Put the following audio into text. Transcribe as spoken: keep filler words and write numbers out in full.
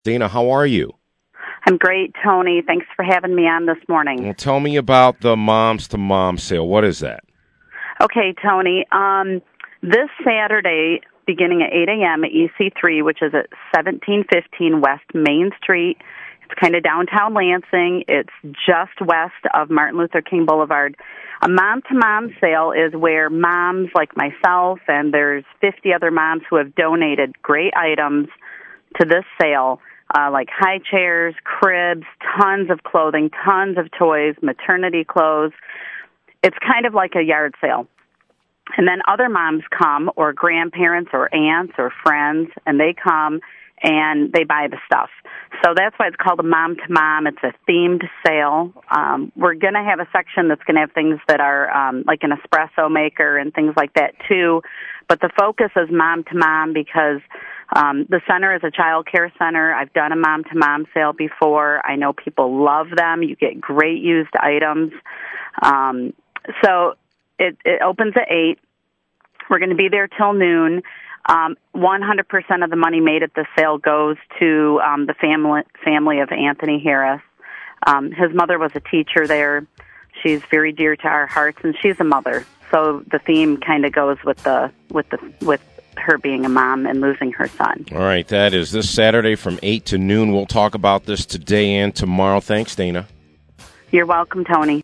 Dana, how are you? I'm great, Tony. Thanks for having me on this morning. Well, tell me about the Moms to Mom sale. What is that? Okay, Tony. Um, this Saturday, beginning at eight a.m. at E C three, which is at seventeen fifteen West Main Street. It's kind of downtown Lansing. It's just west of Martin Luther King Boulevard. A mom-to-mom sale is where moms like myself, and there's fifty other moms who have donated great items to this sale. Uh, like high chairs, cribs, tons of clothing, tons of toys, maternity clothes. It's kind of like a yard sale. And then other moms come, or grandparents or aunts or friends, and they come and they buy the stuff. So that's why it's called a mom-to-mom. It's a themed sale. Um, we're going to have a section that's going to have things that are um, like an espresso maker and things like that too. But the focus is mom-to-mom because Um, the center is a child care center. I've done a mom-to-mom sale before. I know people love them. You get great used items. Um, so it, it opens at eight. We're going to be there till noon. Um, one hundred percent of the money made at the sale goes to um, the family family of Anthony Harris. Um, his mother was a teacher there. She's very dear to our hearts, and she's a mother. So the theme kind of goes with the with the with. her being a mom and losing her son. All right, that is this Saturday from eight to noon. We'll talk about this today and tomorrow. Thanks, Dana. You're welcome, Tony.